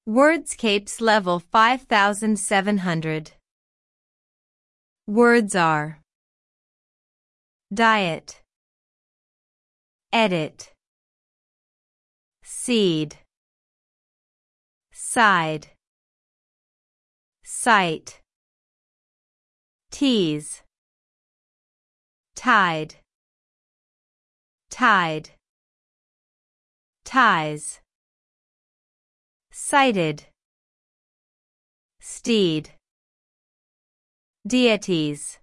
Wordscapes level 5700. Words are diet, edit, seed, side, sight, tease, tide, tide, ties, cited, steed, deities.